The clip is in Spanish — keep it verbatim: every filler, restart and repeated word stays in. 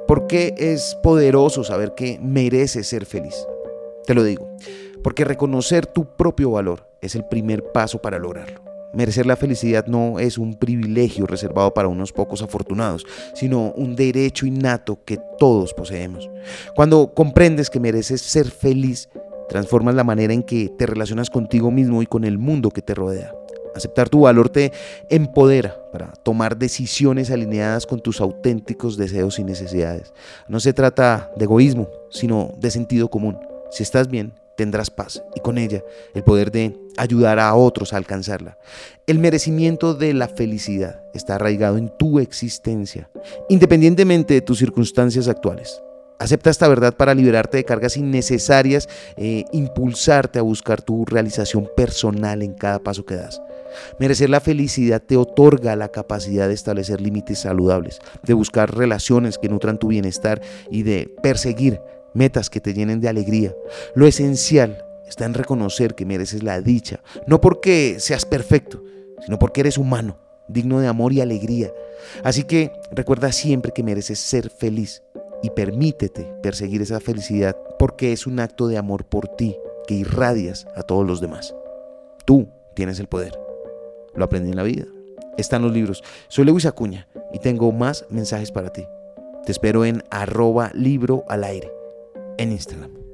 ¿Por qué es poderoso saber que mereces ser feliz? Te lo digo, porque reconocer tu propio valor es el primer paso para lograrlo. Merecer la felicidad no es un privilegio reservado para unos pocos afortunados, sino un derecho innato que todos poseemos. Cuando comprendes que mereces ser feliz, transformas la manera en que te relacionas contigo mismo y con el mundo que te rodea. Aceptar tu valor te empodera para tomar decisiones alineadas con tus auténticos deseos y necesidades. No se trata de egoísmo, sino de sentido común. Si estás bien, tendrás paz y con ella el poder de ayudar a otros a alcanzarla. El merecimiento de la felicidad está arraigado en tu existencia, independientemente de tus circunstancias actuales. Acepta esta verdad para liberarte de cargas innecesarias, e impulsarte a buscar tu realización personal en cada paso que das. Merecer la felicidad te otorga la capacidad de establecer límites saludables, de buscar relaciones que nutran tu bienestar y de perseguir metas que te llenen de alegría. Lo esencial está en reconocer que mereces la dicha, no porque seas perfecto, sino porque eres humano, digno de amor y alegría. Así que recuerda siempre que mereces ser feliz y permítete perseguir esa felicidad porque es un acto de amor por ti que irradias a todos los demás. Tú tienes el poder. Lo aprendí en la vida. Está en los libros. Soy Lewis Acuña y tengo más mensajes para ti. Te espero en arroba libro al aire en Instagram.